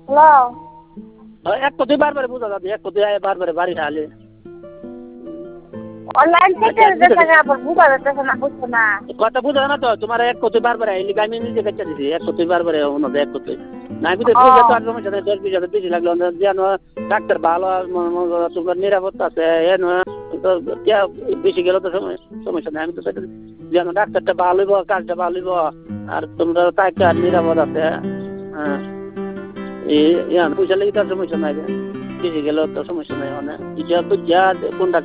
Hello এক কথাই বারবার বুঝা যাবে, এক কথাই বারবার বাড়ি খালে অনলাইন থেকে বুঝা যাচ্ছে না, বুঝছো না। কথা বুঝা না তো তোমার এক কথাই বারবার আইলি আমি নিজে কাছে দিছি এক কথাই বারবার এক কথাই না আমি তো বুঝা তো আর সমস্যা নেই 10-20 বেশি লাগলো যেন ডাক্তার ভালো তোমার নিরাপত্তা আছে এন বেশি গেলে তো সমস্যা নেই আমি তো যেন ডাক্তারটা ভালো হইব কাজটা ভালো হইব আর তোমরা তাকে আর নিরাপদ আছে। হ্যাঁ এই পয়সা লেগে তো সমস্যা নাই বেশি গেলেও তো সমস্যা নাই মানে কোন